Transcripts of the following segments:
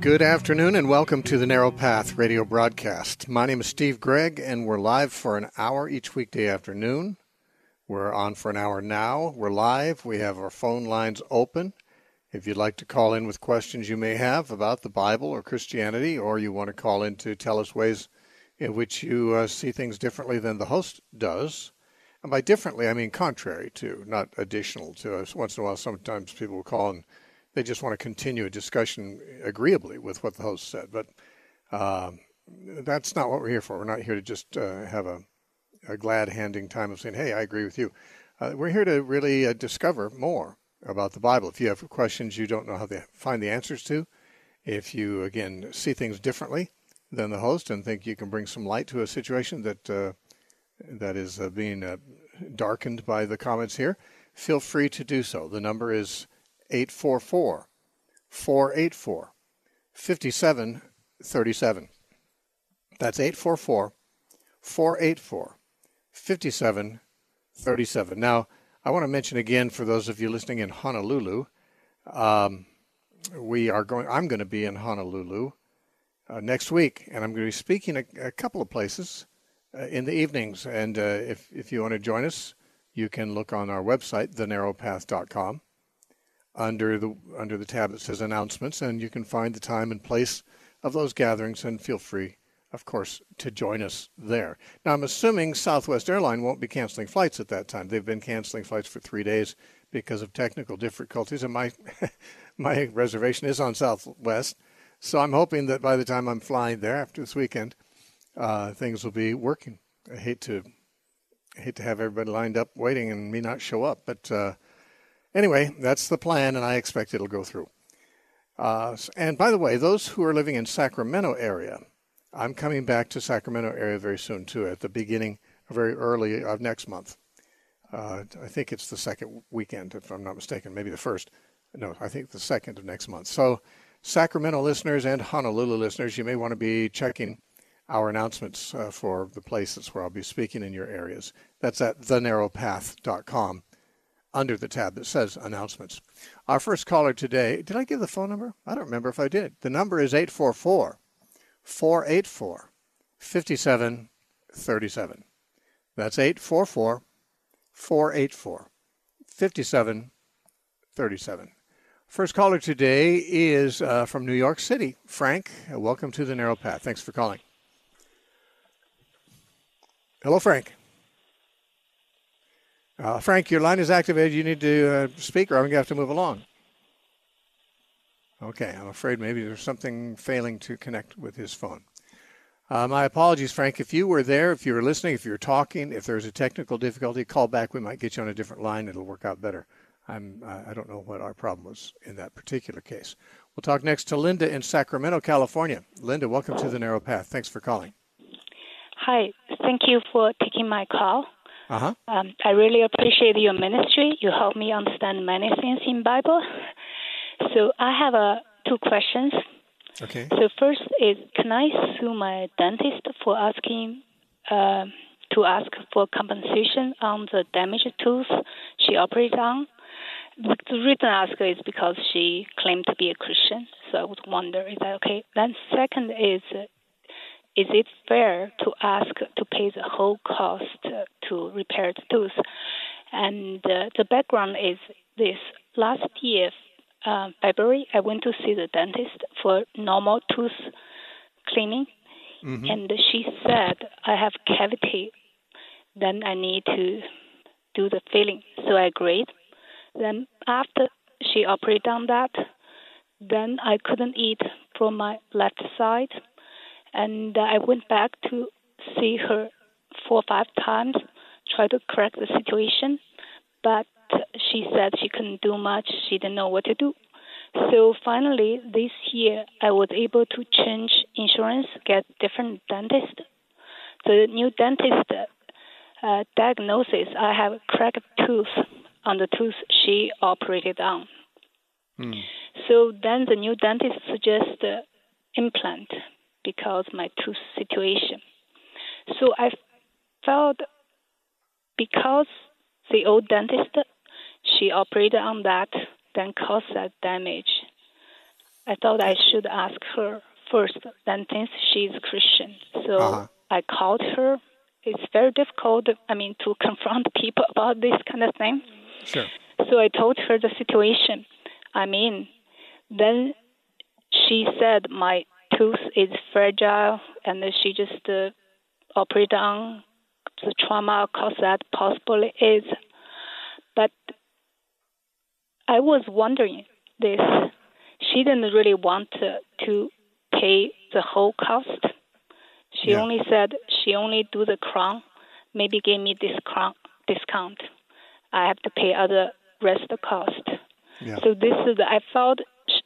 Good afternoon and welcome to the Narrow Path radio broadcast. My name is Steve Gregg and we're live for an hour each weekday afternoon. We're on for an hour now. We're live. We have our phone lines open. If you'd like to call in with questions you may have about the Bible or Christianity, or you want to call in to tell us ways in which you see things differently than the host does. And by differently, I mean contrary to, not additional to us. Once in a while, sometimes people will call and they just want to continue a discussion agreeably with what the host said. But that's not what we're here for. We're not here to just have a glad-handing time of saying, hey, I agree with you. We're here to really discover more about the Bible. If you have questions you don't know how to find the answers to, if you, again, see things differently than the host and think you can bring some light to a situation that is being darkened by the comments here, feel free to do so. The number is 844-484-5737. That's 844-484-5737. Now, I want to mention again for those of you listening in Honolulu, I'm going to be in Honolulu next week, and I'm going to be speaking a couple of places in the evenings. And if you want to join us, you can look on our website, thenarrowpath.com. Under the tab that says announcements, and you can find the time and place of those gatherings, and feel free, of course, to join us there. Now, I'm assuming Southwest Airlines won't be canceling flights at that time. They've been canceling flights for 3 days because of technical difficulties, and my reservation is on Southwest, so I'm hoping that by the time I'm flying there after this weekend, things will be working. I hate to have everybody lined up waiting and me not show up, but anyway, that's the plan, and I expect it'll go through. And by the way, those who are living in Sacramento area, I'm coming back to Sacramento area very soon, too, at the beginning, very early of next month. I think it's the second weekend, if I'm not mistaken, maybe the first. No, I think the second of next month. So Sacramento listeners and Honolulu listeners, you may want to be checking our announcements for the places where I'll be speaking in your areas. That's at thenarrowpath.com. under the tab that says announcements. Our first caller today, did I give the phone number? I don't remember if I did. The number is 844-484-5737. That's 844-484-5737. First caller today is from New York City. Frank, welcome to the Narrow Path. Thanks for calling. Hello, Frank. Frank, your line is activated. You need to speak, or I'm going to have to move along. Okay, I'm afraid maybe there's something failing to connect with his phone. My apologies, Frank. If you were there, if you were listening, if you were talking, if there's a technical difficulty, call back. We might get you on a different line. It'll work out better. I don't know what our problem was in that particular case. We'll talk next to Linda in Sacramento, California. Linda, welcome to the Narrow Path. Thanks for calling. Hi. Thank you for taking my call. Uh-huh. I really appreciate your ministry. You help me understand many things in Bible. So I have two questions. Okay. So first is, can I sue my dentist for asking to ask for compensation on the damaged tooth she operated on? The reason I ask is because she claimed to be a Christian. So I would wonder, is that okay? Then second is it fair to ask to pay the whole cost to repair the tooth? And the background is this. Last year, February, I went to see the dentist for normal tooth cleaning, and she said I have cavity, then I need to do the filling. So I agreed. Then after she operated on that, then I couldn't eat from my left side. And I went back to see her 4 or 5 times, try to correct the situation. But she said she couldn't do much. She didn't know what to do. So finally, this year, I was able to change insurance, get different dentist. The new dentist diagnosis, I have a cracked tooth on the tooth she operated on. So then the new dentist suggests implant because my tooth situation. So I felt because the old dentist, she operated on that, then caused that damage. I thought I should ask her first, then since she's Christian. So I called her. It's very difficult, to confront people about this kind of thing. Sure. So I told her the situation I'm in. Then she said my tooth is fragile, and she just operated on the trauma cause that possibly is. But I was wondering this. She didn't really want to pay the whole cost. She only said she only do the crown, maybe gave me discount. I have to pay other rest of the cost. Yeah. So this is, I felt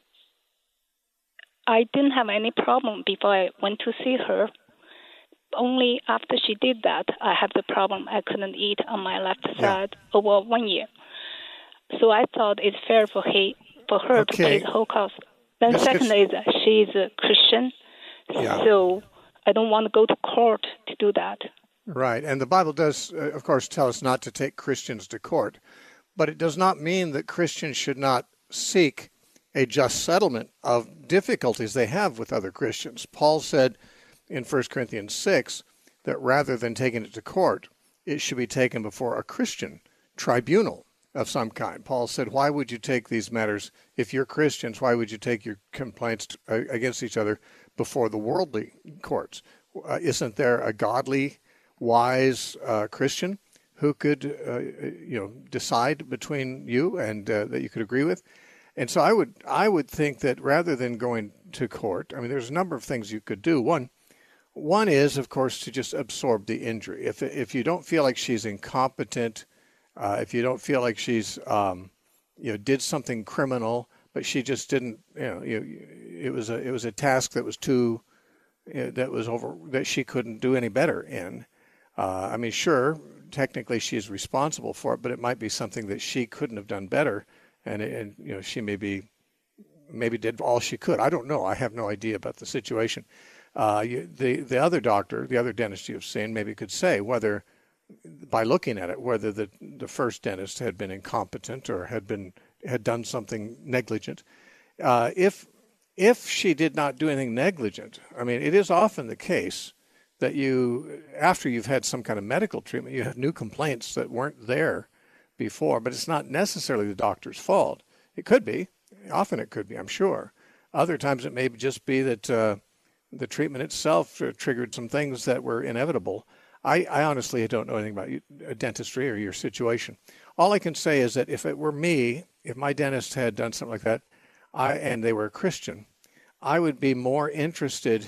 I didn't have any problem before I went to see her. Only after she did that, I had the problem. I couldn't eat on my left side over 1 year. So I thought it's fair for her to pay the whole cost. Then second is she's a Christian, so I don't want to go to court to do that. Right, and the Bible does, of course, tell us not to take Christians to court, but it does not mean that Christians should not seek a just settlement of difficulties they have with other Christians. Paul said in 1 Corinthians 6 that rather than taking it to court, it should be taken before a Christian tribunal of some kind. Paul said, why would you take these matters, if you're Christians, why would you take your complaints against each other before the worldly courts? Isn't there a godly, wise Christian who could decide between you and that you could agree with? And so I would think that rather than going to court, there's a number of things you could do. One is, of course, to just absorb the injury. If you don't feel like she's incompetent, if you don't feel like she's did something criminal, but she just didn't, it was a task that was that she couldn't do any better in. Sure, technically she's responsible for it, but it might be something that she couldn't have done better, and she maybe did all she could. I don't know. I have no idea about the situation. The other doctor, the other dentist you've seen, maybe could say whether, by looking at it, whether the first dentist had been incompetent or had done something negligent. If she did not do anything negligent, it is often the case that after you've had some kind of medical treatment, you have new complaints that weren't there before, but it's not necessarily the doctor's fault. It could be. Often it could be, I'm sure. Other times it may just be that the treatment itself triggered some things that were inevitable. I honestly don't know anything about dentistry or your situation. All I can say is that if it were me, if my dentist had done something like that, and they were a Christian, I would be more interested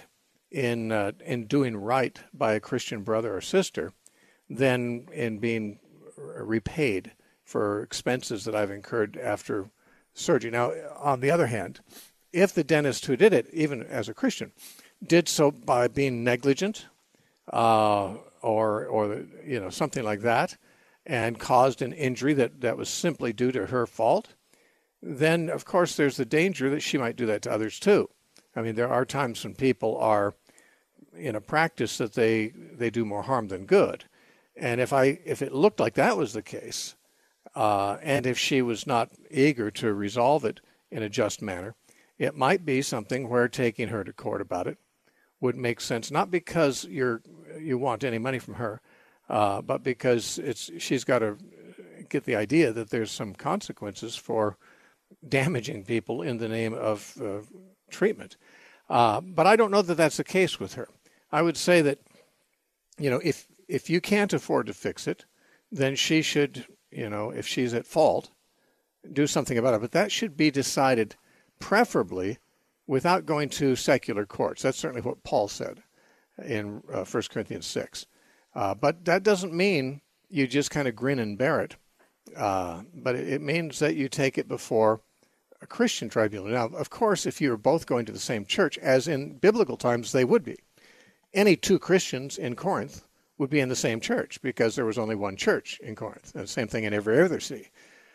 in doing right by a Christian brother or sister than in being repaid for expenses that I've incurred after surgery. Now, on the other hand, if the dentist who did it, even as a Christian, did so by being negligent, or something like that, and caused an injury that was simply due to her fault, then of course there's the danger that she might do that to others too. There are times when people are in a practice that they do more harm than good, and if it looked like that was the case, and if she was not eager to resolve it in a just manner, it might be something where taking her to court about it would make sense, not because you want any money from her, but because she's got to get the idea that there's some consequences for damaging people in the name of treatment. But I don't know that that's the case with her. I would say that, if you can't afford to fix it, then she should, if she's at fault, do something about it. But that should be decided preferably without going to secular courts. That's certainly what Paul said in 1 Corinthians 6. But that doesn't mean you just kind of grin and bear it. But it means that you take it before a Christian tribunal. Now, of course, if you're both going to the same church, as in biblical times they would be, any two Christians in Corinth would be in the same church because there was only one church in Corinth. And the same thing in every other city.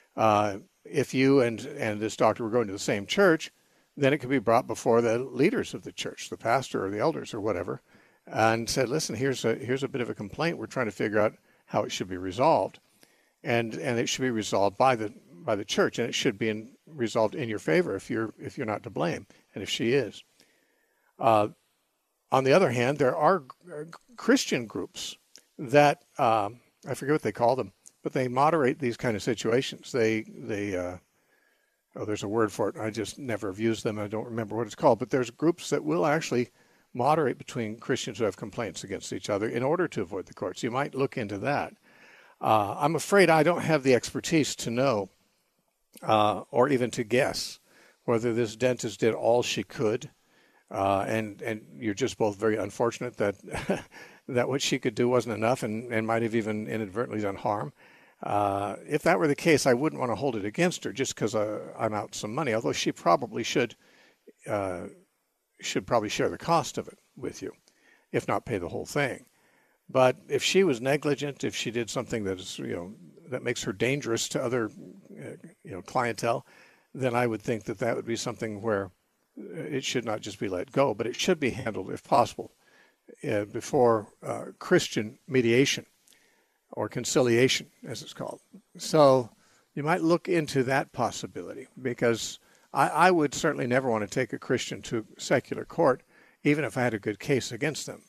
If you and this doctor were going to the same church, then it could be brought before the leaders of the church, the pastor or the elders or whatever, and said, listen, here's a bit of a complaint. We're trying to figure out how it should be resolved. And it should be resolved by the church, and it should be resolved in your favor if you're not to blame. and if she is. On the other hand, there are Christian groups that, I forget what they call them, but they moderate these kind of situations. There's a word for it. I just never have used them. I don't remember what it's called. But there's groups that will actually moderate between Christians who have complaints against each other in order to avoid the courts. You might look into that. I'm afraid I don't have the expertise to know or even to guess whether this dentist did all she could. And you're just both very unfortunate that that what she could do wasn't enough and might have even inadvertently done harm. If that were the case, I wouldn't want to hold it against her just because I'm out some money, although she probably should probably share the cost of it with you, if not pay the whole thing. But if she was negligent, if she did something that is, that makes her dangerous to other, clientele, then I would think that would be something where it should not just be let go, but it should be handled, if possible, before Christian mediation or conciliation, as it's called. So you might look into that possibility, because I would certainly never want to take a Christian to secular court, even if I had a good case against them.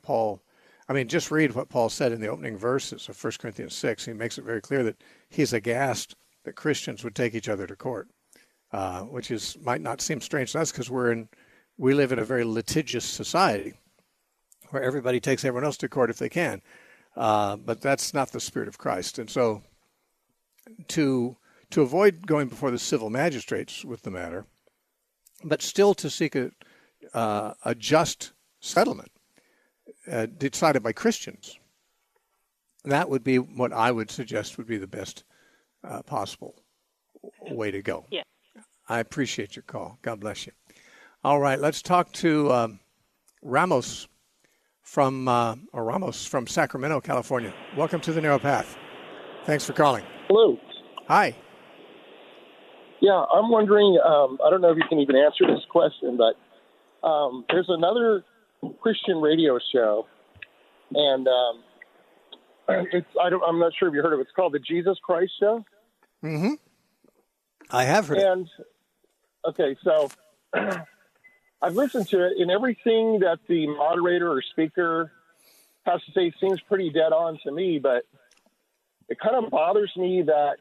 Just read what Paul said in the opening verses of 1 Corinthians 6. He makes it very clear that he's aghast that Christians would take each other to court, which might not seem strange to us because we live in a very litigious society where everybody takes everyone else to court if they can. But that's not the spirit of Christ. And so to avoid going before the civil magistrates with the matter, but still to seek a just settlement decided by Christians, that would be what I would suggest would be the best possible way to go. Yeah. I appreciate your call. God bless you. All right, let's talk to Ramos from Sacramento, California. Welcome to the Narrow Path. Thanks for calling. Hello. Hi. Yeah, I'm wondering, I don't know if you can even answer this question, but there's another Christian radio show, and I'm not sure if you heard of it. It's called the Jesus Christ Show. Mm-hmm. I have heard it. Okay, so I've listened to it, and everything that the moderator or speaker has to say seems pretty dead on to me, but it kind of bothers me that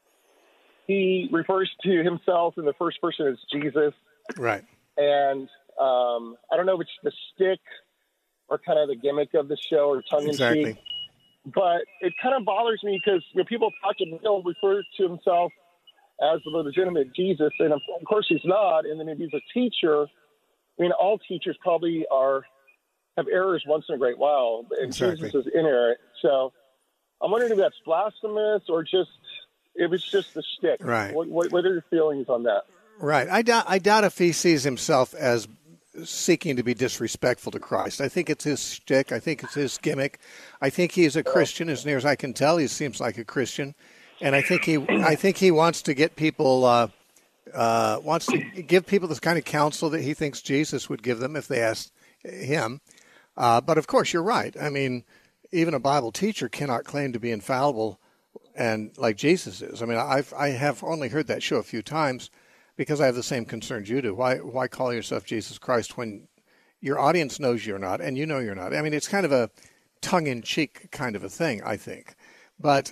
he refers to himself in the first person as Jesus. Right. And I don't know if it's the stick or kind of the gimmick of the show or tongue-in-cheek. Exactly. But it kind of bothers me because people talking, he'll refer to himself as the legitimate Jesus, and of course he's not. And then if he's a teacher, all teachers probably have errors once in a great while, and exactly. Jesus is inerrant. So I'm wondering if that's blasphemous or if it's just the stick. Right. What are your feelings on that? Right. I doubt if he sees himself as seeking to be disrespectful to Christ. I think it's his shtick. I think it's his gimmick. I think he's a Christian, as near as I can tell. He seems like a Christian, and I think he wants to get people wants to give people this kind of counsel that he thinks Jesus would give them if they asked him. But of course, you're right. Even a Bible teacher cannot claim to be infallible and like Jesus is. I have only heard that show a few times, because I have the same concerns you do. Why call yourself Jesus Christ when your audience knows you're not, and you know you're not? It's kind of a tongue-in-cheek kind of a thing, I think. But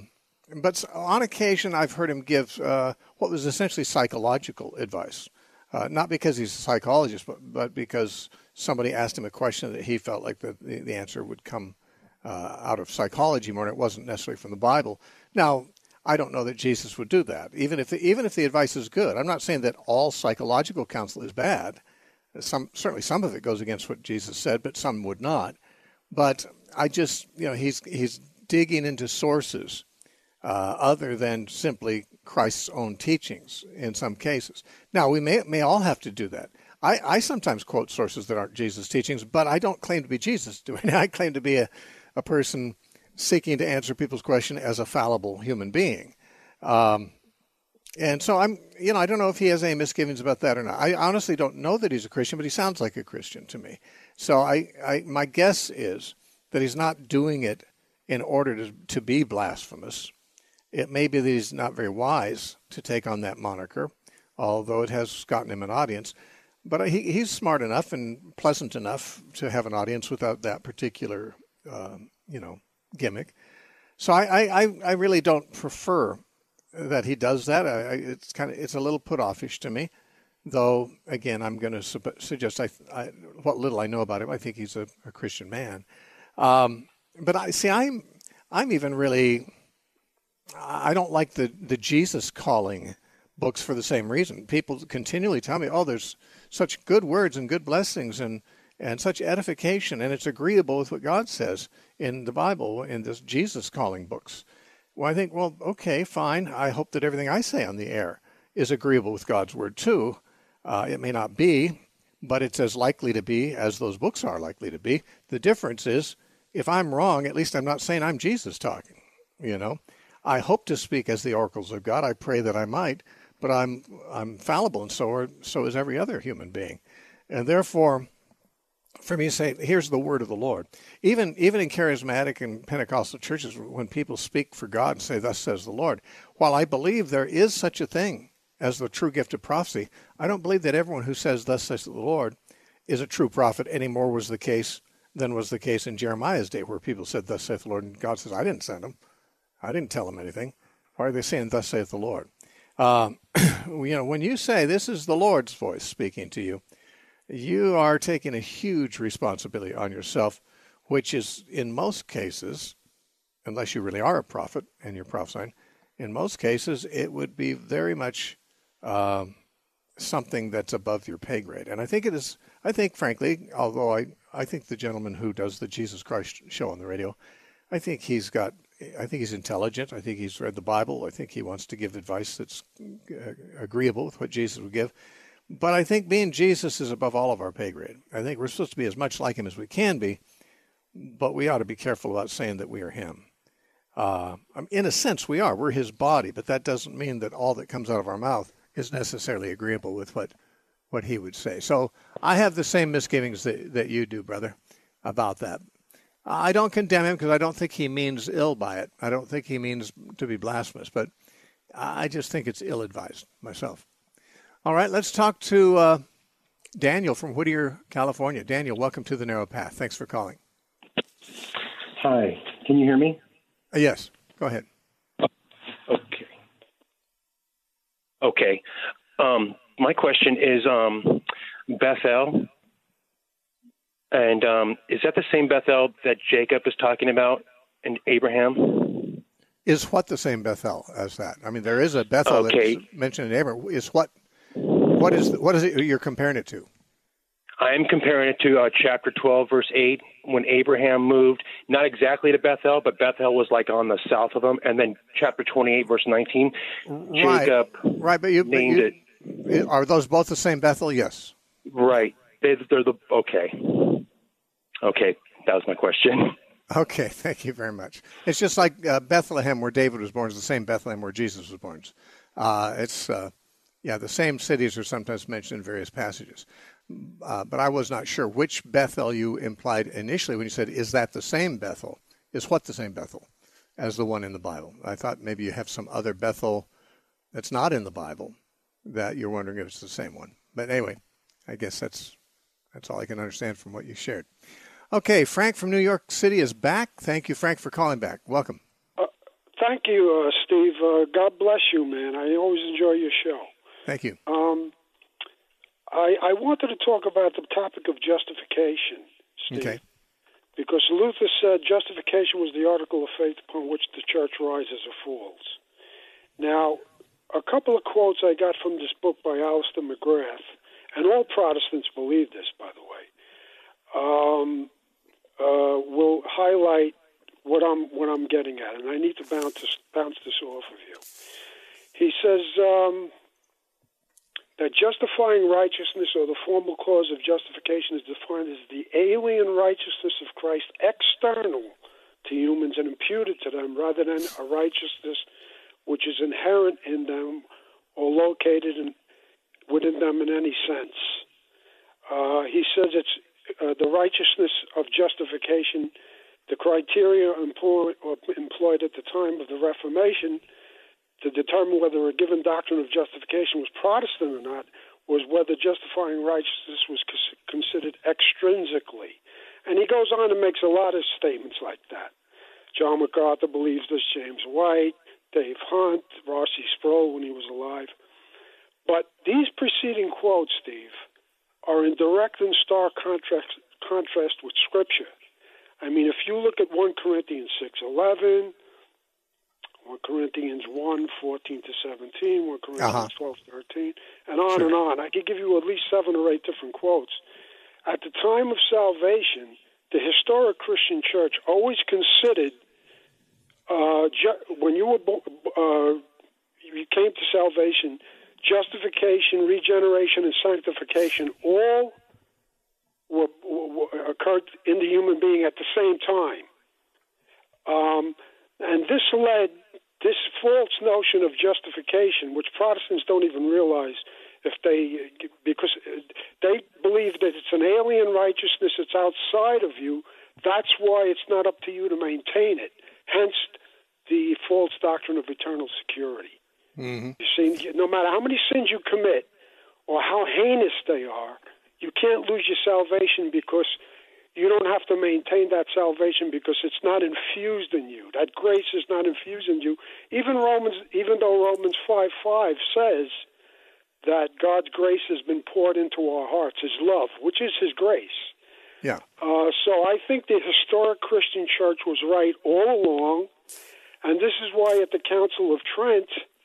on occasion, I've heard him give what was essentially psychological advice, not because he's a psychologist, but because somebody asked him a question that he felt like the answer would come out of psychology more, and it wasn't necessarily from the Bible. Now, I don't know that Jesus would do that, even if the advice is good. I'm not saying that all psychological counsel is bad. Certainly some of it goes against what Jesus said, but some would not. But I just, he's digging into sources other than simply Christ's own teachings in some cases. Now, we may all have to do that. I sometimes quote sources that aren't Jesus' teachings, but I don't claim to be Jesus doing it. I claim to be a person seeking to answer people's question as a fallible human being. And so I don't know if he has any misgivings about that or not. I honestly don't know that he's a Christian, but he sounds like a Christian to me. So my guess is that he's not doing it in order to be blasphemous. It may be that he's not very wise to take on that moniker, although it has gotten him an audience. but he's smart enough and pleasant enough to have an audience without that particular, gimmick. So I really don't prefer that he does that. It's a little put-offish to me. Though, again, I'm going to suggest what little I know about him, I think he's a Christian man. But I'm even really, I don't like the Jesus calling books for the same reason. People continually tell me, oh, there's such good words and good blessings and such edification, and it's agreeable with what God says in the Bible, in this Jesus calling books. Well, I think, well, okay, fine. I hope that everything I say on the air is agreeable with God's word too. It may not be, but it's as likely to be as those books are likely to be. The difference is, if I'm wrong, at least I'm not saying I'm Jesus talking. I hope to speak as the oracles of God. I pray that I might, but I'm fallible, and so is every other human being. And therefore, for me to say, here's the word of the Lord. Even in charismatic and Pentecostal churches, when people speak for God and say, thus says the Lord, while I believe there is such a thing as the true gift of prophecy, I don't believe that everyone who says, thus says the Lord, is a true prophet any more than was the case in Jeremiah's day, where people said, thus saith the Lord, and God says, I didn't send them. I didn't tell them anything. Why are they saying, thus saith the Lord? When you say, this is the Lord's voice speaking to you, you are taking a huge responsibility on yourself, which is, in most cases, unless you really are a prophet and you're prophesying, in most cases, it would be very much something that's above your pay grade. And I think it is, frankly, although I think the gentleman who does the Jesus Christ show on the radio, I think he's intelligent. I think he's read the Bible. I think he wants to give advice that's agreeable with what Jesus would give. But I think being Jesus is above all of our pay grade. I think we're supposed to be as much like him as we can be, but we ought to be careful about saying that we are him. In a sense, we are. We're his body, but that doesn't mean that all that comes out of our mouth is necessarily agreeable with what he would say. So I have the same misgivings that you do, brother, about that. I don't condemn him because I don't think he means ill by it. I don't think he means to be blasphemous, but I just think it's ill-advised myself. All right, let's talk to Daniel from Whittier, California. Daniel, welcome to The Narrow Path. Thanks for calling. Hi, can you hear me? Yes, go ahead. Okay. My question is Bethel, and is that the same Bethel that Jacob is talking about and Abraham? Is what the same Bethel as that? I mean, there is a Bethel that's mentioned in Abraham. What is it you're comparing it to? I am comparing it to chapter 12, verse 8, when Abraham moved, not exactly to Bethel, but Bethel was like on the south of him. And then chapter 28, verse 19, Jacob named it. Are those both the same Bethel? Yes. Right. They're okay. Okay, that was my question. Okay, thank you very much. It's just like Bethlehem, where David was born, is the same Bethlehem where Jesus was born. The same cities are sometimes mentioned in various passages. But I was not sure which Bethel you implied initially when you said, is that the same Bethel? Is what the same Bethel as the one in the Bible? I thought maybe you have some other Bethel that's not in the Bible that you're wondering if it's the same one. But anyway, I guess that's all I can understand from what you shared. Okay, Frank from New York City is back. Thank you, Frank, for calling back. Welcome. Thank you, Steve. God bless you, man. I always enjoy your show. Thank you. I wanted to talk about the topic of justification, Steve. Okay. Because Luther said justification was the article of faith upon which the church rises or falls. Now, a couple of quotes I got from this book by Alistair McGrath, and all Protestants believe this, by the way, will highlight what I'm getting at, and I need to bounce this off of you. He says that justifying righteousness, or the formal cause of justification, is defined as the alien righteousness of Christ external to humans and imputed to them, rather than a righteousness which is inherent in them or located within them in any sense. He says it's the righteousness of justification, the criteria employed at the time of the Reformation to determine whether a given doctrine of justification was Protestant or not, was whether justifying righteousness was considered extrinsically. And he goes on and makes a lot of statements like that. John MacArthur believes this, James White, Dave Hunt, Rossi Sproul when he was alive. But these preceding quotes, Steve, are in direct and stark contrast with Scripture. I mean, if you look at 1 Corinthians 6:11, 1 Corinthians 1:14 to 17, 1 Corinthians 12:13, and on and on. I could give you at least 7 or 8 different quotes. At the time of salvation, the historic Christian church always considered when you came to salvation, justification, regeneration, and sanctification all occurred in the human being at the same time. And this led this false notion of justification, which Protestants don't even realize because they believe that it's an alien righteousness that's outside of you. That's why it's not up to you to maintain it. Hence the false doctrine of eternal security. Mm-hmm. You see, no matter how many sins you commit or how heinous they are, you can't lose your salvation because you don't have to maintain that salvation because it's not infused in you. That grace is not infused in you. Even though Romans 5:5 says that God's grace has been poured into our hearts, His love, which is His grace. Yeah. So I think the historic Christian church was right all along, and this is why at the Council of Trent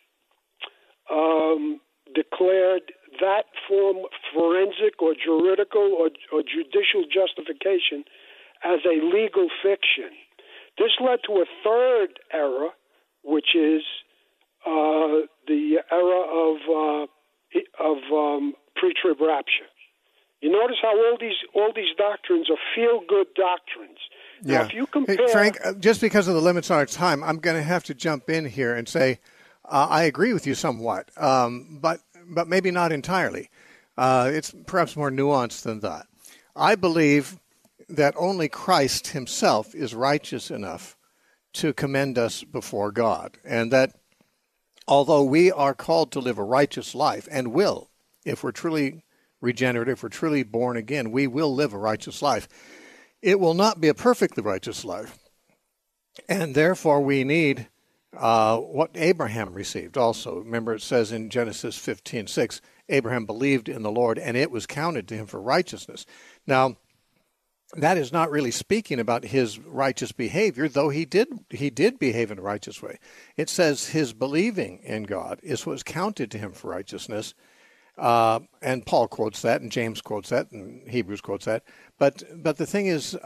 declared that form forensic or juridical or judicial justification as a legal fiction. This led to a third era, which is the era of pre-trib rapture. You notice how all these doctrines are feel-good doctrines. Now, if you compare... Hey, Frank, just because of the limits on our time, I'm going to have to jump in here and say I agree with you somewhat, but maybe not entirely. It's perhaps more nuanced than that. I believe that only Christ Himself is righteous enough to commend us before God, and that although we are called to live a righteous life, and will, if we're truly regenerate, if we're truly born again, we will live a righteous life. It will not be a perfectly righteous life, and therefore we need what Abraham received also. Remember, it says in Genesis 15:6, Abraham believed in the Lord, and it was counted to him for righteousness. Now, that is not really speaking about his righteous behavior, though he did behave in a righteous way. It says his believing in God is what was counted to him for righteousness. And Paul quotes that, and James quotes that, and Hebrews quotes that. But the thing is,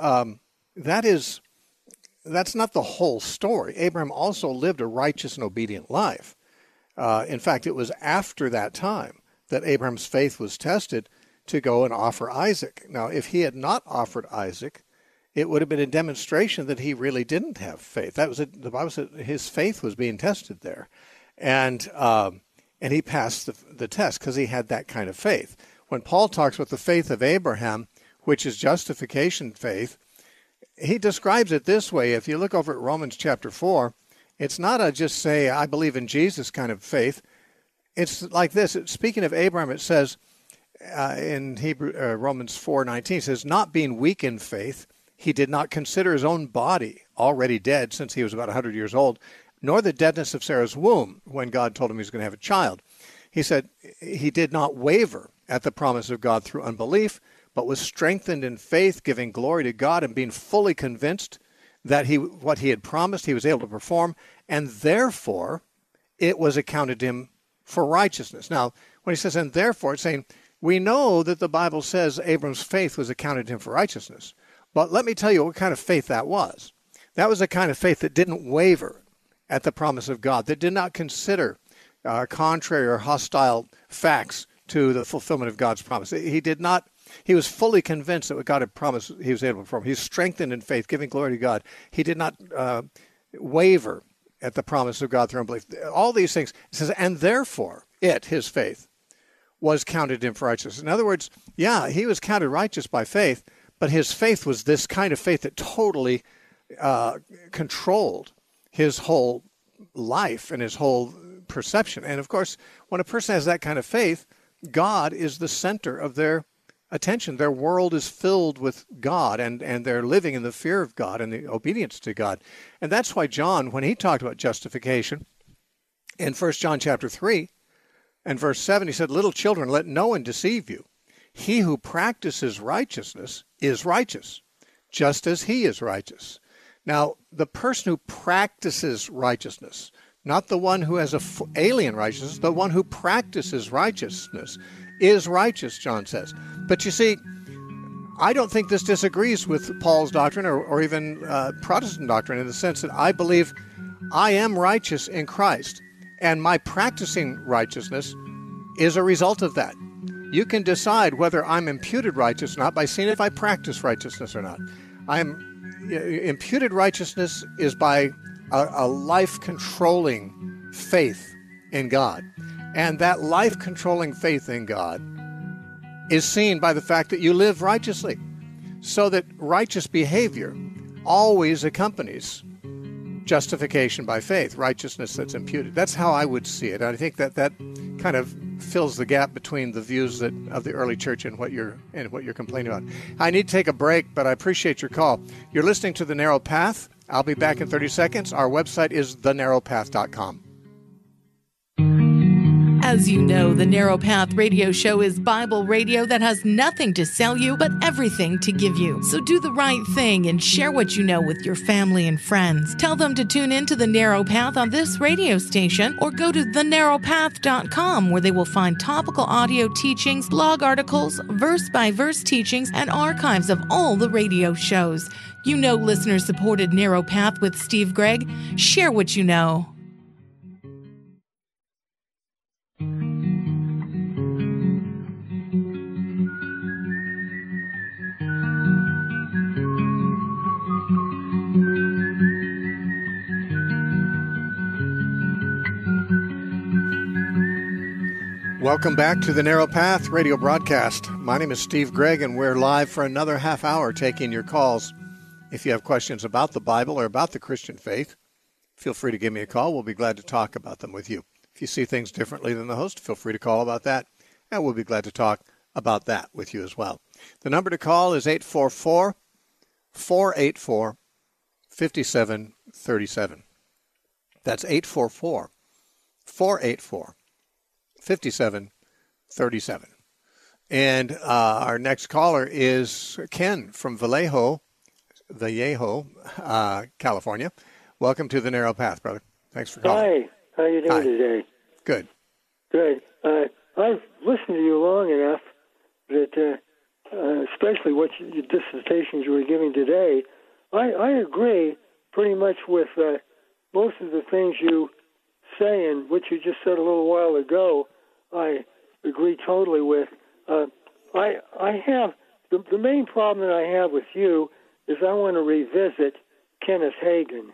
that's not the whole story. Abraham also lived a righteous and obedient life. In fact, it was after that time that Abraham's faith was tested to go and offer Isaac. Now, if he had not offered Isaac, it would have been a demonstration that he really didn't have faith. That was the Bible said his faith was being tested there, and he passed the test because he had that kind of faith. When Paul talks about the faith of Abraham, which is justification faith, he describes it this way. If you look over at Romans chapter 4, it's not a just say, I believe in Jesus kind of faith. It's like this. Speaking of Abraham, it says in Romans 4:19, it says, not being weak in faith, he did not consider his own body already dead since he was about 100 years old, nor the deadness of Sarah's womb when God told him he was going to have a child. He said he did not waver at the promise of God through unbelief, but was strengthened in faith, giving glory to God and being fully convinced that what he had promised he was able to perform, and therefore it was accounted to him for righteousness. Now, when he says, and therefore, it's saying, we know that the Bible says Abram's faith was accounted to him for righteousness, but let me tell you what kind of faith that was. That was a kind of faith that didn't waver at the promise of God, that did not consider contrary or hostile facts to the fulfillment of God's promise. He was fully convinced that what God had promised he was able to perform. He was strengthened in faith, giving glory to God. He did not waver at the promise of God through unbelief. All these things. It says, and therefore his faith, was counted him for righteousness. In other words, yeah, he was counted righteous by faith, but his faith was this kind of faith that totally controlled his whole life and his whole perception. And of course, when a person has that kind of faith, God is the center of their attention. Their world is filled with God, and they're living in the fear of God and the obedience to God. And that's why John, when he talked about justification in 1 John chapter 3 and verse 7, he said, "Little children, let no one deceive you. He who practices righteousness is righteous, just as he is righteous." Now, the person who practices righteousness, not the one who has an alien righteousness, the one who practices righteousness is righteous, John says. But you see, I don't think this disagrees with Paul's doctrine or even Protestant doctrine, in the sense that I believe I am righteous in Christ, and my practicing righteousness is a result of that. You can decide whether I'm imputed righteous or not by seeing if I practice righteousness or not. Imputed righteousness is by a life-controlling faith in God. And that life-controlling faith in God is seen by the fact that you live righteously, so that righteous behavior always accompanies justification by faith, righteousness that's imputed. That's how I would see it. I think that kind of fills the gap between the views of the early church and what you're complaining about. I need to take a break, but I appreciate your call. You're listening to The Narrow Path. I'll be back in 30 seconds. Our website is thenarrowpath.com. As you know, the Narrow Path radio show is Bible radio that has nothing to sell you, but everything to give you. So do the right thing and share what you know with your family and friends. Tell them to tune in to the Narrow Path on this radio station, or go to thenarrowpath.com, where they will find topical audio teachings, blog articles, verse-by-verse teachings, and archives of all the radio shows. You know listener-supported Narrow Path with Steve Gregg. Share what you know. Welcome back to the Narrow Path radio broadcast. My name is Steve Gregg, and we're live for another half hour taking your calls. If you have questions about the Bible or about the Christian faith, feel free to give me a call. We'll be glad to talk about them with you. If you see things differently than the host, feel free to call about that, and we'll be glad to talk about that with you as well. The number to call is 844-484-5737. That's 844-484-5737. And our next caller is Ken from Vallejo, California. Welcome to the Narrow Path, brother. Thanks for calling. Hi. How are you doing today? Good. Good. I've listened to you long enough that, especially what your dissertations you were giving today, I agree pretty much with most of the things you say, and what you just said a little while ago, I agree totally with. I have the main problem that I have with you is I want to revisit Kenneth Hagin.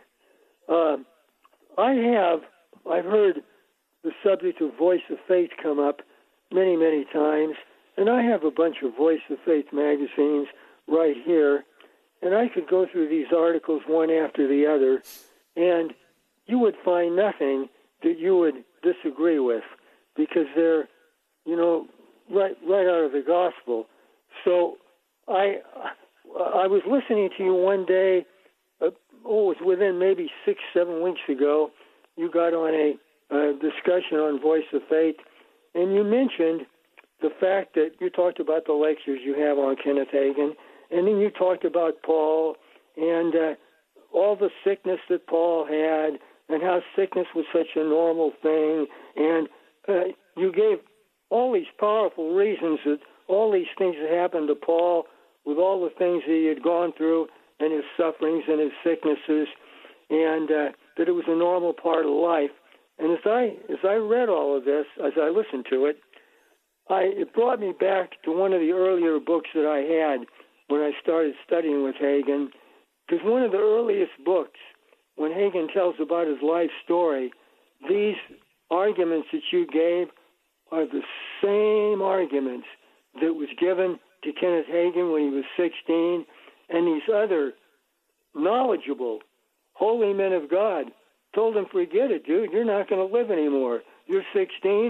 I've heard the subject of Voice of Faith come up many, many times, and I have a bunch of Voice of Faith magazines right here, and I could go through these articles one after the other, and you would find nothing that you would disagree with, because they're, right out of the gospel. So I was listening to you one day, it was within maybe 6-7 weeks ago, you got on a discussion on Voice of Faith, and you mentioned the fact that you talked about the lectures you have on Kenneth Hagin, and then you talked about Paul and all the sickness that Paul had, and how sickness was such a normal thing, and you gave all these powerful reasons that all these things that happened to Paul, with all the things that he had gone through, and his sufferings and his sicknesses, and that it was a normal part of life. And as I read all of this, as I listened to it, it brought me back to one of the earlier books that I had when I started studying with Hagin, because one of the earliest books, when Hagin tells about his life story, these arguments that you gave are the same arguments that was given to Kenneth Hagin when he was 16, and these other knowledgeable, holy men of God told him, forget it, dude, you're not going to live anymore. You're 16,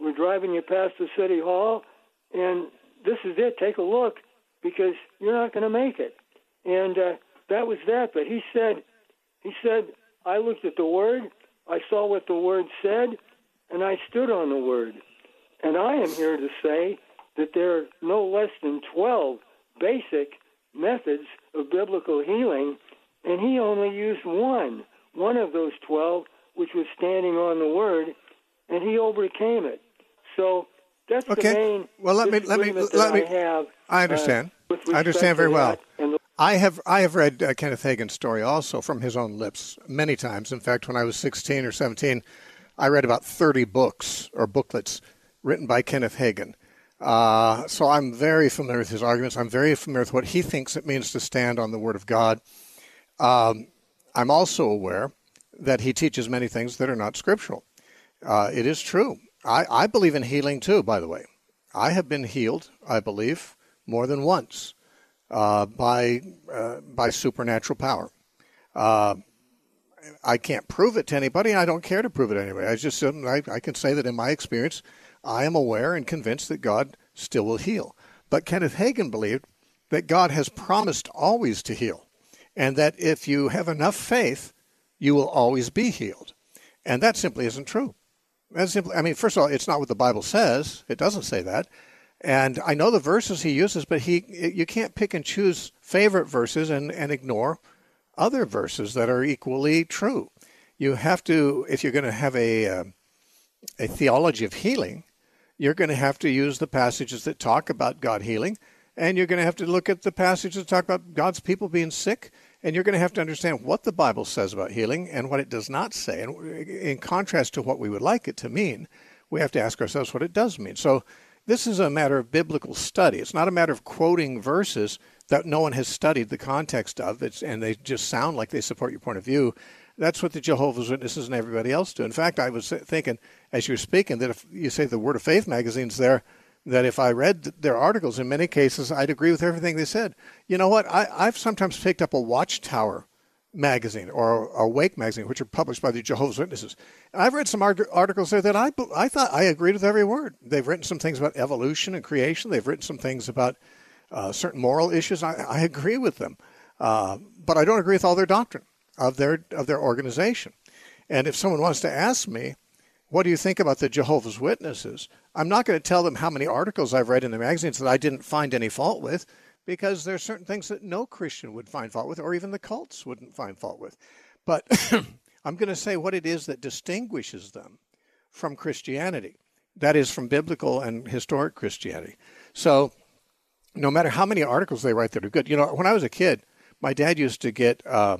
we're driving you past the city hall, and this is it. Take a look, because you're not going to make it. And that was that. But he said, I looked at the Word, I saw what the Word said, and I stood on the Word. And I am here to say that there are no less than 12 basic methods of biblical healing, and he only used one of those 12, which was standing on the Word, and he overcame it. So that's the main. Well, let me. I understand. I understand very well. I have read Kenneth Hagin's story also from his own lips many times. In fact, when I was 16 or 17, I read about 30 books or booklets written by Kenneth Hagin. So I'm very familiar with his arguments. I'm very familiar with what he thinks it means to stand on the Word of God. I'm also aware that he teaches many things that are not scriptural. It is true. I believe in healing too, by the way. I have been healed, I believe, more than once by supernatural power. I can't prove it to anybody. I don't care to prove it anyway. I can say that in my experience, I am aware and convinced that God still will heal. But Kenneth Hagin believed that God has promised always to heal, and that if you have enough faith, you will always be healed. And that simply isn't true. First of all, it's not what the Bible says. It doesn't say that. And I know the verses he uses, but you can't pick and choose favorite verses and ignore other verses that are equally true. You have to, if you're going to have a theology of healing, you're going to have to use the passages that talk about God healing, and you're going to have to look at the passages that talk about God's people being sick, and you're going to have to understand what the Bible says about healing and what it does not say. And in contrast to what we would like it to mean, we have to ask ourselves what it does mean. So this is a matter of biblical study. It's not a matter of quoting verses that no one has studied the context of, and they just sound like they support your point of view. That's what the Jehovah's Witnesses and everybody else do. In fact, I was thinking, as you were speaking, that if you say the Word of Faith magazine's there, that if I read their articles, in many cases, I'd agree with everything they said. You know what? I've sometimes picked up a Watchtower magazine or a Wake magazine, which are published by the Jehovah's Witnesses. And I've read some articles there that I thought I agreed with every word. They've written some things about evolution and creation. They've written some things about certain moral issues. I agree with them. But I don't agree with all their doctrine of their organization. And if someone wants to ask me, what do you think about the Jehovah's Witnesses? I'm not going to tell them how many articles I've read in the magazines that I didn't find any fault with, because there are certain things that no Christian would find fault with, or even the cults wouldn't find fault with. But I'm going to say what it is that distinguishes them from Christianity. That is, from biblical and historic Christianity. So no matter how many articles they write that are good. You know, when I was a kid, my dad used to get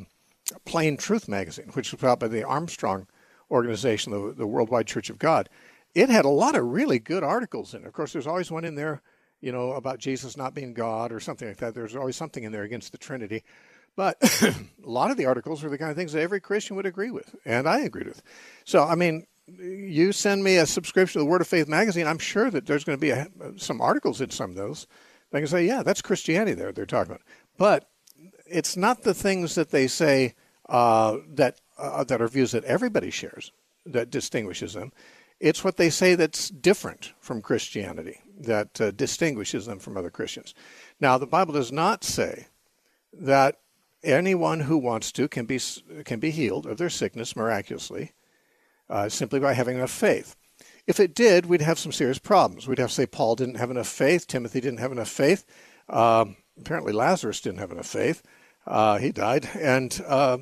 Plain Truth magazine, which was put out by the Armstrong organization, the Worldwide Church of God. It had a lot of really good articles in it. Of course, there's always one in there, you know, about Jesus not being God or something like that. There's always something in there against the Trinity. But a lot of the articles were the kind of things that every Christian would agree with, and I agreed with. So, I mean, you send me a subscription to the Word of Faith magazine, I'm sure that there's going to be some articles in some of those. I can say, yeah, that's Christianity they're talking about. But it's not the things that they say that are views that everybody shares that distinguishes them. It's what they say that's different from Christianity that distinguishes them from other Christians. Now, the Bible does not say that anyone who wants to can be healed of their sickness miraculously simply by having enough faith. If it did, we'd have some serious problems. We'd have to say Paul didn't have enough faith, Timothy didn't have enough faith, apparently Lazarus didn't have enough faith. He died. And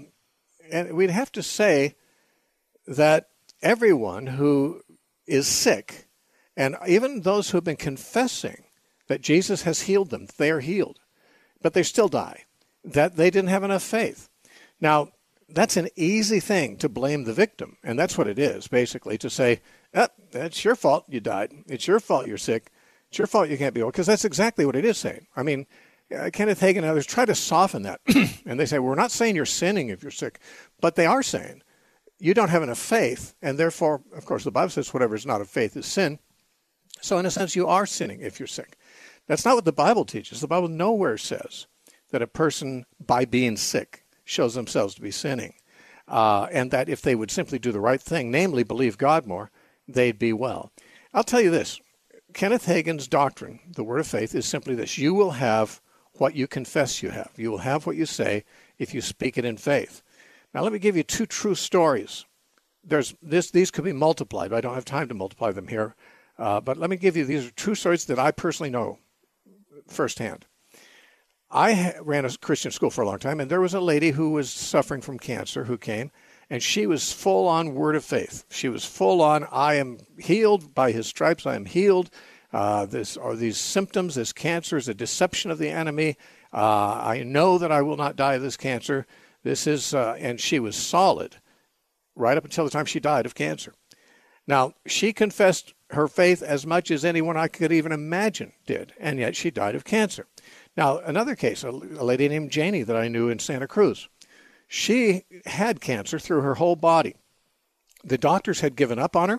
we'd have to say that everyone who is sick, and even those who have been confessing that Jesus has healed them, they are healed, but they still die, that they didn't have enough faith. Now, that's an easy thing to blame the victim, and that's what it is, basically, to say, it's your fault you died. It's your fault you're sick. It's your fault you can't be healed, because that's exactly what it is saying. I mean, Kenneth Hagin and others try to soften that, and they say, we're not saying you're sinning if you're sick, but they are saying you don't have enough faith, and therefore, of course, the Bible says whatever is not of faith is sin. So in a sense, you are sinning if you're sick. That's not what the Bible teaches. The Bible nowhere says that a person, by being sick, shows themselves to be sinning, and that if they would simply do the right thing, namely believe God more, they'd be well. I'll tell you this. Kenneth Hagin's doctrine, the word of faith, is simply this. You will have what you confess you have. You will have what you say if you speak it in faith. Now, let me give you two true stories. These could be multiplied, but I don't have time to multiply them here. But let me give you, these are true stories that I personally know firsthand. I ran a Christian school for a long time, and there was a lady who was suffering from cancer who came, and she was full on word of faith. She was full on, I am healed by his stripes, I am healed. These symptoms, this cancer is a deception of the enemy. I know that I will not die of this cancer. This is, and she was solid right up until the time she died of cancer. Now, she confessed her faith as much as anyone I could even imagine did, and yet she died of cancer. Now, another case, a lady named Janie that I knew in Santa Cruz. She had cancer through her whole body. The doctors had given up on her,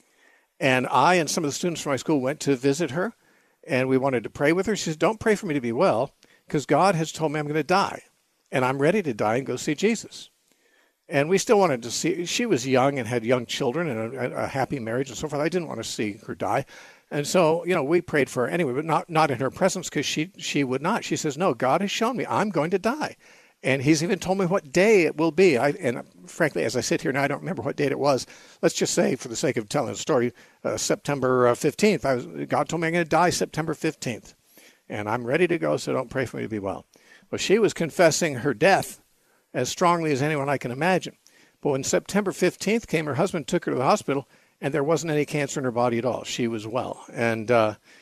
and I and some of the students from my school went to visit her, and we wanted to pray with her. She said, don't pray for me to be well, because God has told me I'm going to die, and I'm ready to die and go see Jesus. And we still wanted to see, she was young and had young children and a happy marriage and so forth. I didn't want to see her die. And so, we prayed for her anyway, but not in her presence, because she would not. She says, no, God has shown me I'm going to die. And he's even told me what day it will be. And frankly, as I sit here now, I don't remember what date it was. Let's just say, for the sake of telling the story, September 15th. God told me I'm going to die September 15th. And I'm ready to go, so don't pray for me to be well. Well, she was confessing her death as strongly as anyone I can imagine. But when September 15th came, her husband took her to the hospital, and there wasn't any cancer in her body at all. She was well. And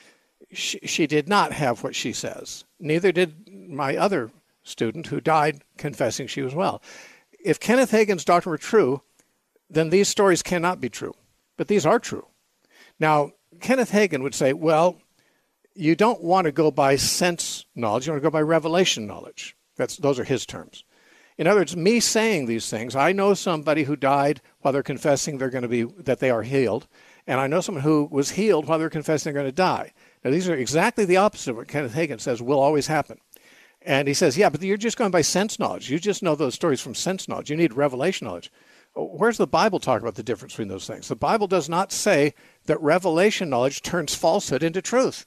she did not have what she says. Neither did my other student who died confessing she was well. If Kenneth Hagin's doctrine were true, then these stories cannot be true. But these are true. Now, Kenneth Hagin would say, well, you don't want to go by sense knowledge. You want to go by revelation knowledge. Those are his terms. In other words, me saying these things, I know somebody who died while they're confessing that they are healed, and I know someone who was healed while they're confessing they're going to die. Now, these are exactly the opposite of what Kenneth Hagin says will always happen. And he says, yeah, but you're just going by sense knowledge. You just know those stories from sense knowledge. You need revelation knowledge. Where's the Bible talk about the difference between those things? The Bible does not say that revelation knowledge turns falsehood into truth.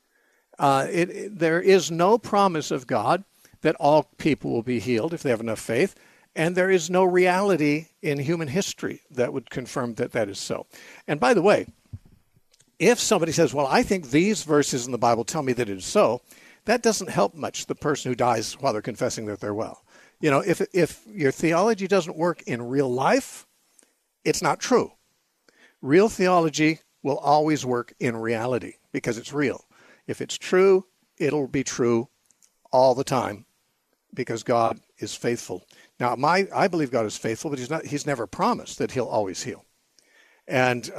There is no promise of God that all people will be healed if they have enough faith, and there is no reality in human history that would confirm that that is so. And by the way, if somebody says, well, I think these verses in the Bible tell me that it is so, that doesn't help much the person who dies while they're confessing that they're well. If your theology doesn't work in real life, it's not true. Real theology will always work in reality because it's real. If it's true, it'll be true all the time because God is faithful. Now, I believe God is faithful, but he's never promised that he'll always heal. And,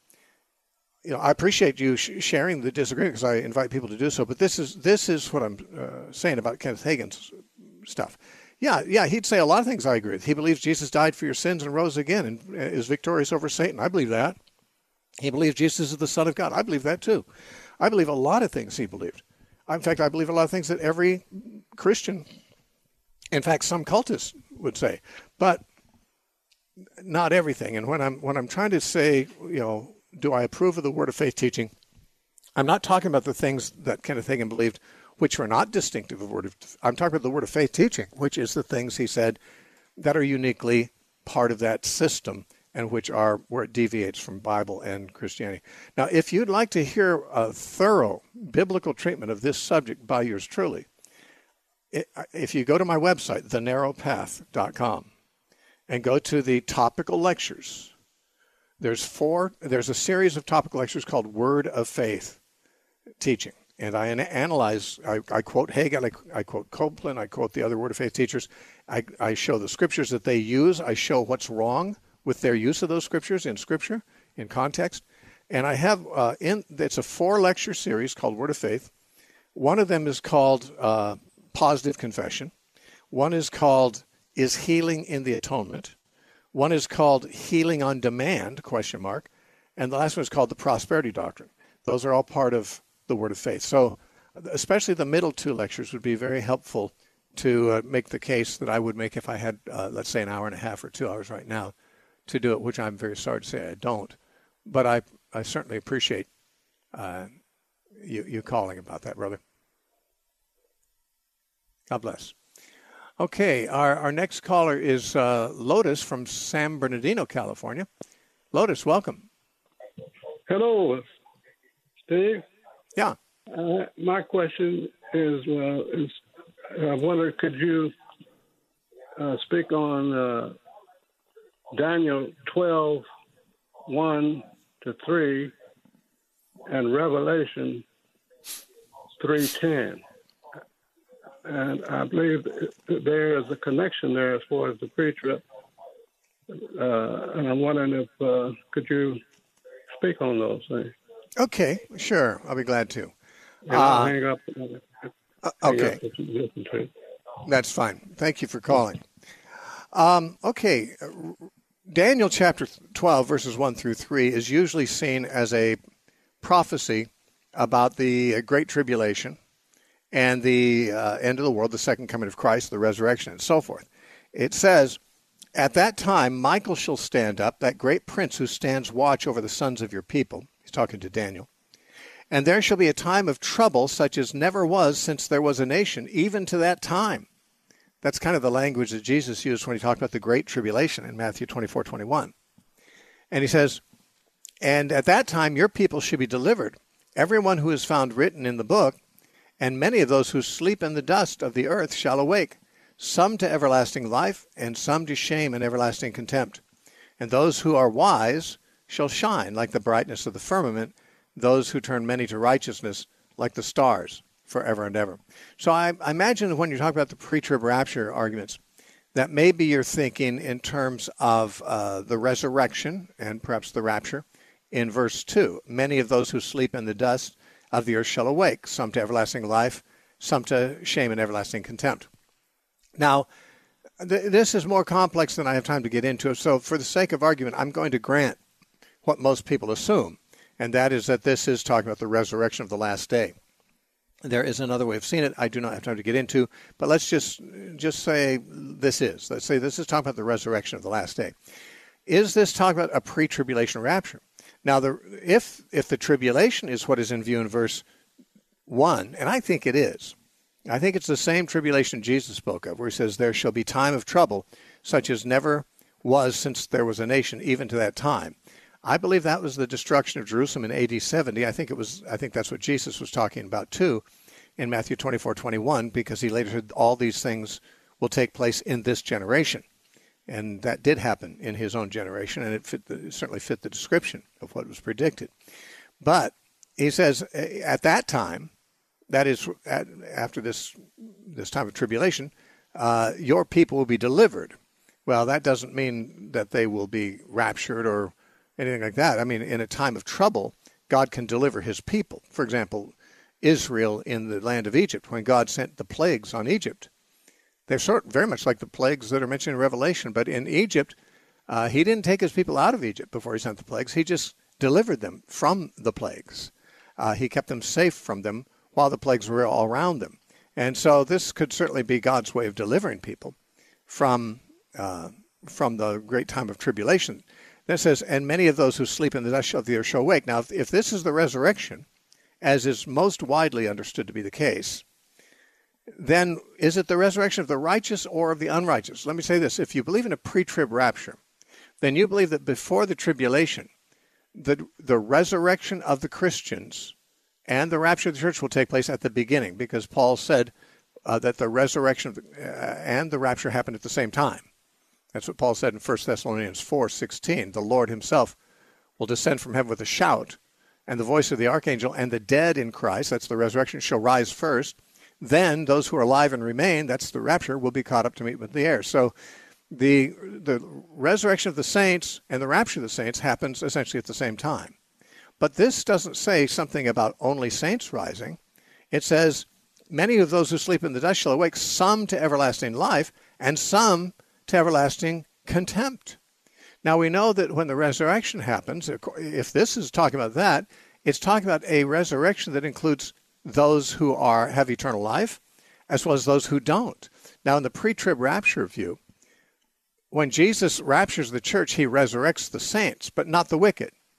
I appreciate you sharing the disagreement because I invite people to do so. But this is what I'm saying about Kenneth Hagin's stuff. Yeah, he'd say a lot of things I agree with. He believes Jesus died for your sins and rose again and is victorious over Satan. I believe that. He believes Jesus is the Son of God. I believe that too. I believe a lot of things he believed. In fact, I believe a lot of things that every Christian, in fact, some cultists would say, but not everything. And when I'm trying to say, do I approve of the Word of Faith teaching, I'm not talking about the things that Kenneth Hagin believed, which were not distinctive of I'm talking about the Word of Faith teaching, which is the things he said that are uniquely part of that system and which are where it deviates from Bible and Christianity. Now, if you'd like to hear a thorough biblical treatment of this subject by yours truly, if you go to my website, thenarrowpath.com, and go to the topical lectures, there's a series of topical lectures called Word of Faith teaching. And I analyze, I quote Hagin, I quote Copeland, I quote the other Word of Faith teachers. I show the scriptures that they use. I show what's wrong with their use of those scriptures in Scripture, in context. And I have, it's a 4-lecture series called Word of Faith. One of them is called Positive Confession. One is called Is Healing in the Atonement? One is called Healing on Demand, ? And the last one is called The Prosperity Doctrine. Those are all part of the Word of Faith. So especially the middle 2 lectures would be very helpful to make the case that I would make if I had, let's say, an hour and a half or 2 hours right now to do it, which I'm very sorry to say I don't. But I certainly appreciate you calling about that, brother. God bless. Okay, our next caller is Lotus from San Bernardino, California. Lotus, welcome. Hello, Steve. Yeah. My question is I wonder, could you speak on Daniel 12:1-3 and Revelation 3:10? And I believe there is a connection there as far as the pre-trib. And I'm wondering if could you speak on those things? Okay, sure. I'll be glad to. And I'll hang up. Okay. That's fine. Thank you for calling. Okay. Daniel chapter 12, verses 1-3 is usually seen as a prophecy about the Great Tribulation and the end of the world, the second coming of Christ, the resurrection, and so forth. It says, "At that time Michael shall stand up, that great prince who stands watch over the sons of your people." He's talking to Daniel. "And there shall be a time of trouble such as never was since there was a nation, even to that time." That's kind of the language that Jesus used when he talked about the Great Tribulation in Matthew 24:21. And he says, "And at that time your people shall be delivered, everyone who is found written in the book, and many of those who sleep in the dust of the earth shall awake, some to everlasting life, and some to shame and everlasting contempt. And those who are wise shall shine like the brightness of the firmament, those who turn many to righteousness like the stars forever and ever." So I imagine when you talk about the pre-trib rapture arguments, that maybe you're thinking in terms of the resurrection and perhaps the rapture in verse 2. "Many of those who sleep in the dust of the earth shall awake, some to everlasting life, some to shame and everlasting contempt." Now, this is more complex than I have time to get into, so for the sake of argument, I'm going to grant what most people assume, and that is that this is talking about the resurrection of the last day. There is another way of seeing it I do not have time to get into, but let's just say this is. Let's say this is talking about the resurrection of the last day. Is this talking about a pre-tribulation rapture? Now, if the tribulation is what is in view in verse 1, and I think it is, I think it's the same tribulation Jesus spoke of, where he says, "There shall be time of trouble, such as never was since there was a nation, even to that time." I believe that was the destruction of Jerusalem in AD 70. I think that's what Jesus was talking about too in Matthew 24:21, because he later said all these things will take place in this generation. And that did happen in his own generation, and it certainly fit the description of what was predicted. But he says at that time, that is after this time of tribulation, your people will be delivered. Well, that doesn't mean that they will be raptured or anything like that. I mean, in a time of trouble, God can deliver his people. For example, Israel in the land of Egypt, when God sent the plagues on Egypt. They're very much like the plagues that are mentioned in Revelation. But in Egypt, he didn't take his people out of Egypt before he sent the plagues. He just delivered them from the plagues. He kept them safe from them while the plagues were all around them. And so this could certainly be God's way of delivering people from the great time of tribulation. Then it says, "And many of those who sleep in the dust of the earth shall awake." Now, if this is the resurrection, as is most widely understood to be the case, then is it the resurrection of the righteous or of the unrighteous? Let me say this. If you believe in a pre-trib rapture, then you believe that before the tribulation, the resurrection of the Christians and the rapture of the church will take place at the beginning, because Paul said that the resurrection and the rapture happened at the same time. That's what Paul said in 1 Thessalonians 4:16. "The Lord himself will descend from heaven with a shout, and the voice of the archangel, and the dead in Christ," that's the resurrection, "shall rise first. Then those who are alive and remain," that's the rapture, "will be caught up to meet with the air." So the resurrection of the saints and the rapture of the saints happens essentially at the same time. But this doesn't say something about only saints rising. It says, "Many of those who sleep in the dust shall awake, some to everlasting life, and some to everlasting contempt." Now we know that when the resurrection happens, if this is talking about that, it's talking about a resurrection that includes those who have eternal life, as well as those who don't. Now, in the pre-trib rapture view, when Jesus raptures the church, he resurrects the saints, but not the wicked.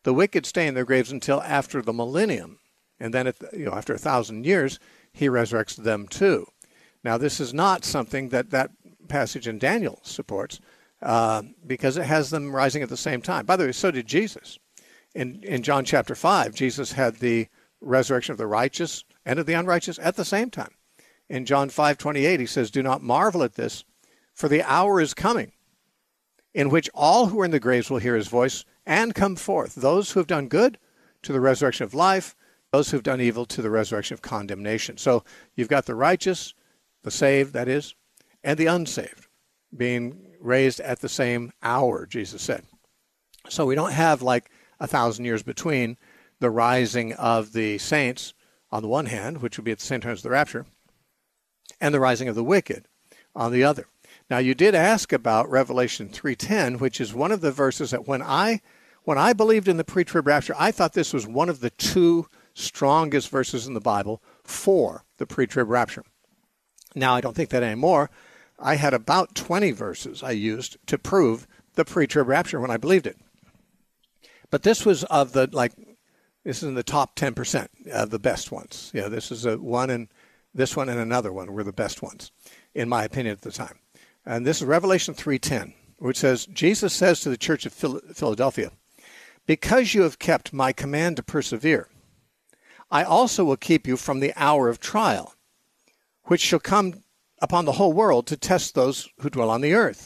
The wicked stay in their graves until after the millennium. And then, after 1,000 years, he resurrects them too. Now, this is not something that passage in Daniel supports, because it has them rising at the same time. By the way, so did Jesus. In John chapter 5, Jesus had the resurrection of the righteous and of the unrighteous at the same time. In John 5:28, he says, "Do not marvel at this, for the hour is coming in which all who are in the graves will hear his voice and come forth, those who have done good to the resurrection of life, those who have done evil to the resurrection of condemnation." So you've got the righteous, the saved, that is, and the unsaved being raised at the same hour, Jesus said. So we don't have like 1,000 years between the rising of the saints on the one hand, which would be at the same time as the rapture, and the rising of the wicked on the other. Now, you did ask about Revelation 3:10, which is one of the verses that when I believed in the pre-trib rapture, I thought this was one of the two strongest verses in the Bible for the pre-trib rapture. Now, I don't think that anymore. I had about 20 verses I used to prove the pre-trib rapture when I believed it. But this was this is in the top 10% of the best ones. Yeah, this is one, and this one and another one were the best ones, in my opinion at the time. And this is Revelation 3:10, which says, Jesus says to the church of Philadelphia, "Because you have kept my command to persevere, I also will keep you from the hour of trial, which shall come upon the whole world to test those who dwell on the earth."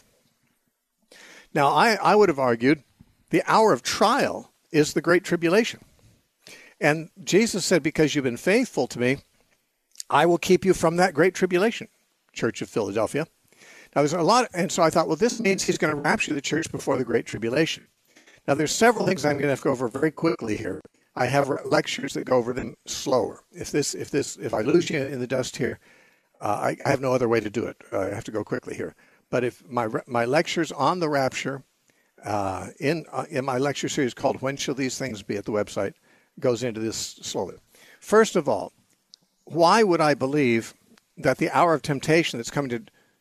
Now, I would have argued the hour of trial is the Great Tribulation. And Jesus said, "Because you've been faithful to me, I will keep you from that Great Tribulation," Church of Philadelphia. Now, there's a lot, and so I thought, well, this means he's going to rapture the church before the Great Tribulation. Now, there's several things I'm going to have to go over very quickly here. I have lectures that go over them slower. If I lose you in the dust here, I have no other way to do it. I have to go quickly here. But if my lectures on the rapture, in my lecture series called "When Shall These Things Be" at the website, goes into this slowly. First of all, why would I believe that the hour of temptation that's coming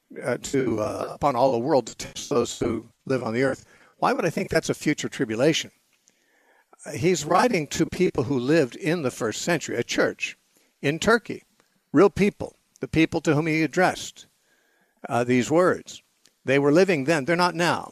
upon all the world to test those who live on the earth, why would I think that's a future tribulation? He's writing to people who lived in the first century, a church in Turkey, real people, the people to whom he addressed these words. They were living then. They're not now.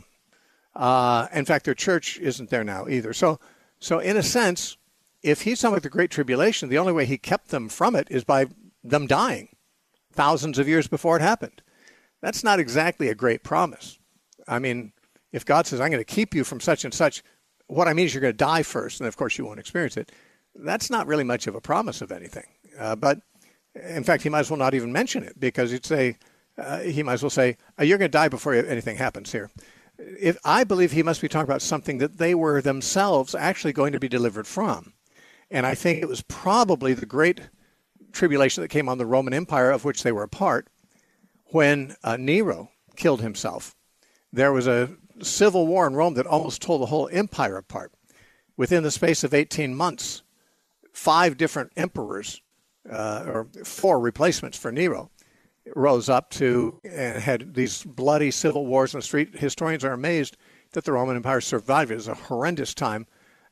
In fact, their church isn't there now either. So in a sense, if he's talking about the Great Tribulation, the only way he kept them from it is by them dying thousands of years before it happened. That's not exactly a great promise. I mean, if God says, "I'm going to keep you from such and such," what I mean is you're going to die first, and of course you won't experience it. That's not really much of a promise of anything. But in fact, he might as well not even mention it, because he might as well say, "You're going to die before anything happens here." I believe he must be talking about something that they were themselves actually going to be delivered from. And I think it was probably the great tribulation that came on the Roman Empire, of which they were a part, when Nero killed himself. There was a civil war in Rome that almost tore the whole empire apart. Within the space of 18 months, 5 different emperors, or 4 replacements for Nero, rose up to and had these bloody civil wars in the street. Historians are amazed that the Roman Empire survived. It was a horrendous time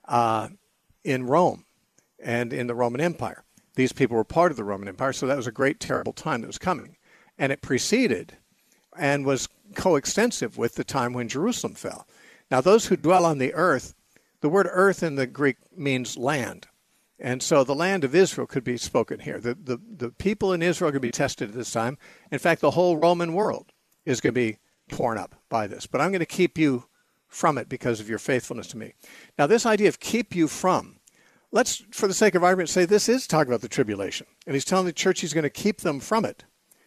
in Rome and in the Roman Empire. These people were part of the Roman Empire, so that was a great, terrible time that was coming. And it preceded and was coextensive with the time when Jerusalem fell. Now, those who dwell on the earth, the word earth in the Greek means land. And so the land of Israel could be spoken here. The people in Israel could be tested at this time. In fact, the whole Roman world is going to be torn up by this. But I'm going to keep you from it because of your faithfulness to me. Now, this idea of keep you from, let's, for the sake of argument, say this is talking about the tribulation. And he's telling the church he's going to keep them from it.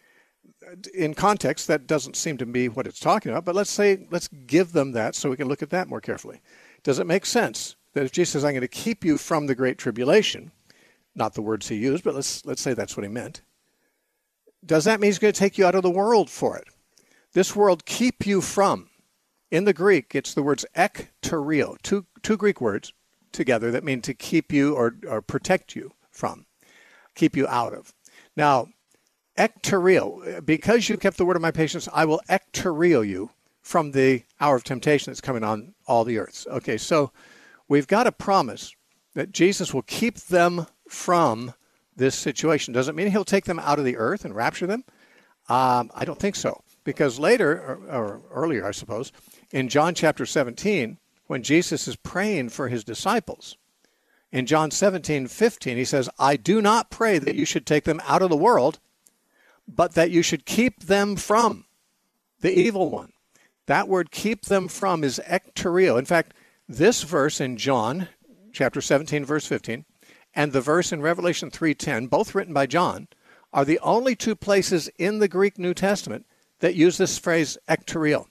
In context, that doesn't seem to be what it's talking about. But let's give them that so we can look at that more carefully. Does it make sense that if Jesus says, "I'm going to keep you from the great tribulation," not the words he used, but let's say that's what he meant, does that mean he's going to take you out of the world for it? This world, keep you from. In the Greek, it's the words ekterio, two Greek words together that mean to keep you or protect you from, keep you out of. Now, ekterio, because you kept the word of my patience, I will ekterio you from the hour of temptation that's coming on all the earths. Okay, so we've got a promise that Jesus will keep them from this situation. Does it mean he'll take them out of the earth and rapture them? I don't think so. Because later, or earlier, I suppose, in John chapter 17, when Jesus is praying for his disciples, in John 17:15, he says, I do not pray that you should take them out of the world, but that you should keep them from the evil one. That word keep them from is ekterio. In fact, this verse in John chapter 17, verse 15, and the verse in Revelation 3:10, both written by John, are the only two places in the Greek New Testament that use this phrase ekterio.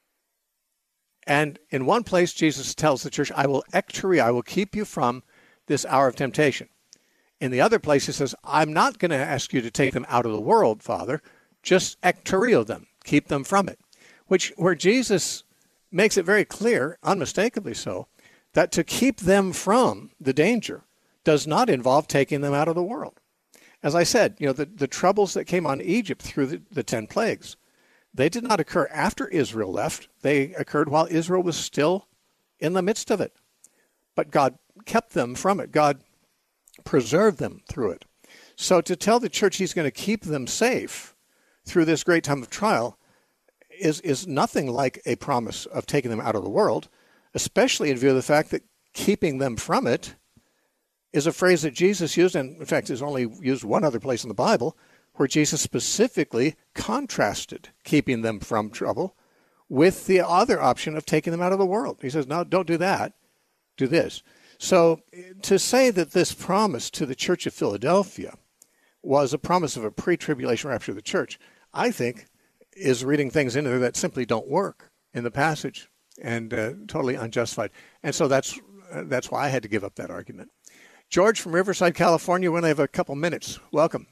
And in one place, Jesus tells the church, I will ekterio, I will keep you from this hour of temptation. In the other place, he says, I'm not going to ask you to take them out of the world, Father, just ekterio them, keep them from it. Where Jesus makes it very clear, unmistakably so, that to keep them from the danger does not involve taking them out of the world. As I said, the troubles that came on Egypt through the 10 plagues, they did not occur after Israel left. They occurred while Israel was still in the midst of it. But God kept them from it. God preserved them through it. So to tell the church he's going to keep them safe through this great time of trial is nothing like a promise of taking them out of the world, especially in view of the fact that keeping them from it is a phrase that Jesus used, and in fact is only used one other place in the Bible, where Jesus specifically contrasted keeping them from trouble with the other option of taking them out of the world. He says, no, don't do that. Do this. So to say that this promise to the Church of Philadelphia was a promise of a pre-tribulation rapture of the church, I think is reading things into there that simply don't work in the passage and totally unjustified. And so that's why I had to give up that argument. George from Riverside, California, we only have a couple minutes. Welcome.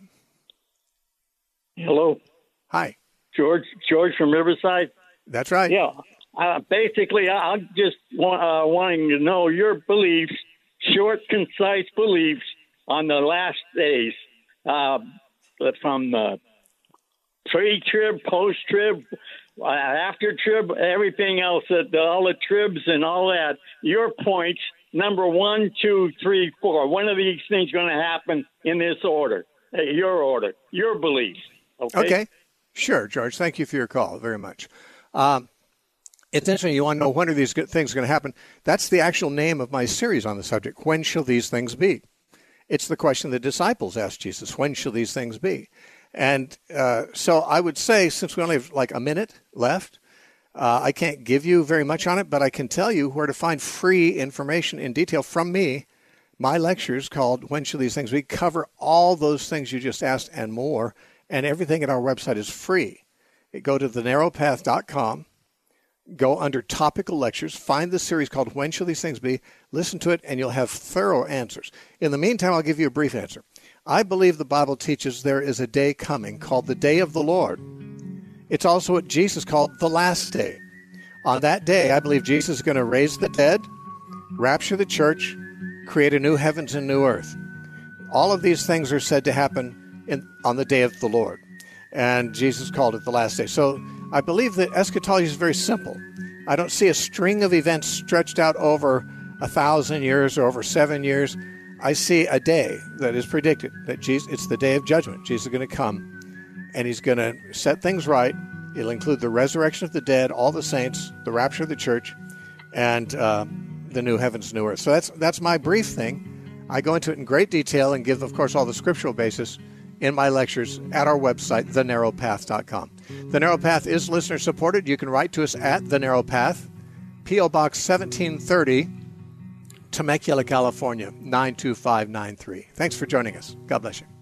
Hello. Hi. George from Riverside. That's right. Yeah. Basically, I'm just wanting to know your beliefs, short, concise beliefs on the last days, from the pre-trib, post-trib, after-trib, everything else, all the tribs and all that. Your points, number 1, 2, 3, 4. One of these things going to happen in this order, your order, your beliefs. Okay? Sure, George. Thank you for your call very much. It's interesting. You want to know when are these things going to happen? That's the actual name of my series on the subject. When shall these things be? It's the question the disciples asked Jesus. When shall these things be? And so I would say, since we only have like a minute left, I can't give you very much on it, but I can tell you where to find free information in detail from me. My lectures called When Shall These Things Be cover all those things you just asked and more, and everything at our website is free. Go to thenarrowpath.com. Go under topical lectures, find the series called When Shall These Things Be, listen to it, and you'll have thorough answers. In the meantime, I'll give you a brief answer. I believe the Bible teaches there is a day coming called the day of the Lord. It's also what Jesus called the last day. On that day, I believe Jesus is going to raise the dead, rapture the church, create a new heavens and new earth. All of these things are said to happen on the day of the Lord. And Jesus called it the last day. So I believe that eschatology is very simple. I don't see a string of events stretched out over 1,000 years or over 7 years. I see a day that is predicted, that it's the day of judgment. Jesus is going to come, and he's going to set things right. It'll include the resurrection of the dead, all the saints, the rapture of the church, and the new heavens, new earth. So that's my brief thing. I go into it in great detail and give, of course, all the scriptural basis in my lectures at our website, thenarrowpath.com. The Narrow Path is listener-supported. You can write to us at The Narrow Path, P.O. Box 1730, Temecula, California, 92593. Thanks for joining us. God bless you.